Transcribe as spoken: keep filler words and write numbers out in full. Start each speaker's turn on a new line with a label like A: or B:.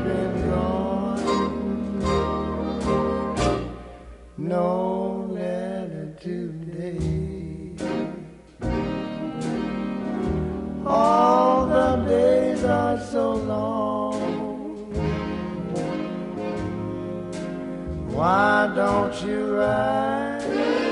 A: been gone. No letter today. All the days are so long. Why don't you write?